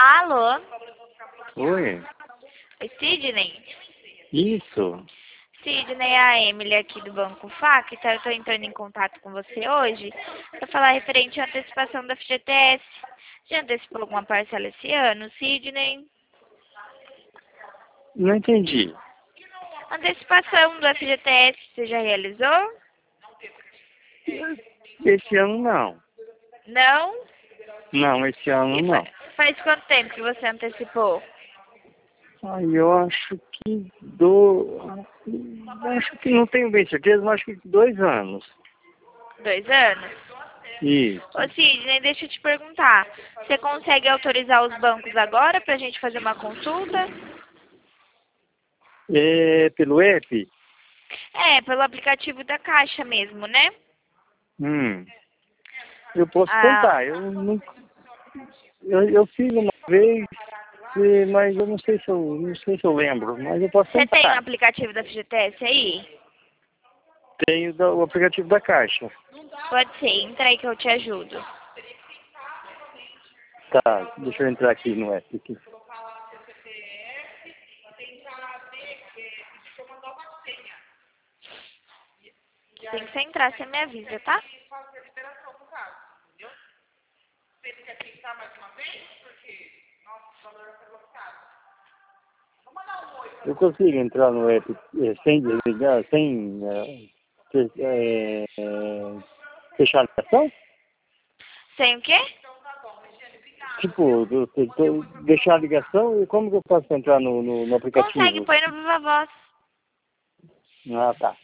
Alô? Oi, Oi, Sidney? isso. Sidney, é a Emily aqui do Banco FAC, então eu estou entrando em contato com você hoje para falar referente à antecipação da FGTS. Já antecipou alguma parcela esse ano, Sidney? Não entendi. Antecipação do FGTS, você já realizou? Esse ano não. Não? Não, esse ano E não. faz quanto tempo que você antecipou? Aí eu acho que acho que não tenho bem certeza, mas acho que 2 anos. 2 anos? Isso. Ô Sidney, deixa eu te perguntar. Você consegue autorizar os bancos agora para a gente fazer uma consulta? É pelo app? É, pelo aplicativo da Caixa mesmo, né? Hum. Eu posso Ah, tentar. Eu fiz uma vez, mas eu não sei se eu lembro, mas eu posso você tem o tentar. aplicativo da FGTS aí? Tenho o aplicativo da Caixa. Pode ser, entra aí que eu te ajudo. Tá, deixa eu entrar aqui no app. Aqui. Assim que você entrar, você me avisa, tá? Eu consigo entrar no app sem desligar, sem fechar a ligação? Sem o quê? Tipo, deixar a ligação e como que eu posso entrar no Consegue, aplicativo? põe no Viva Voz. Ah, tá.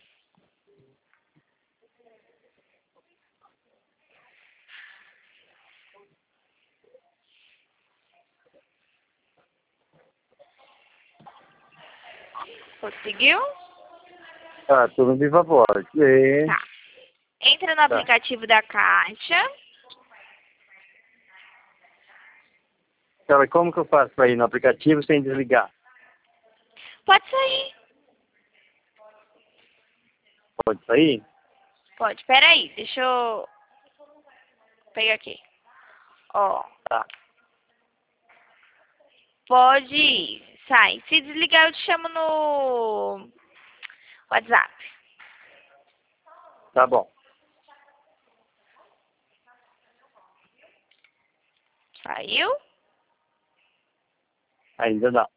Conseguiu? Tá, tô no Viva Voz. É, Tá. Entra no tá. aplicativo da Caixa. Então, como que eu faço para ir no aplicativo sem desligar? Pode sair. Pode sair? Pode, peraí, deixa eu pegar aqui. Ó, Tá, pode ir. Sai. Se desligar, eu te chamo no WhatsApp. tá bom. Saiu? Ainda não.